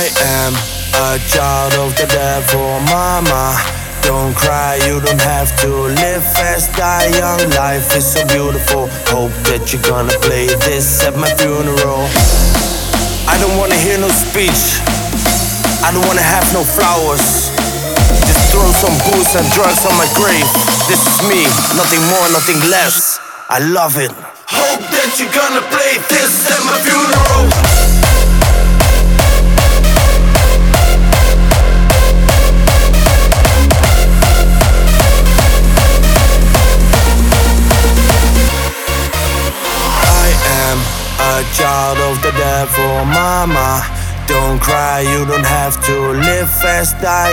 I am a child of the devil, mama. Don't cry, you don't have to live fast, die young. Life is so beautiful. Hope that you're gonna play this at my funeral. I don't wanna hear no speech, I don't wanna have no flowers. Just throw some booze and drugs on my grave. This is me, nothing more, nothing less. I love it. Hope that you're gonna play this at my funeral. A child of the devil, mama. Don't cry, you don't have to live fast, die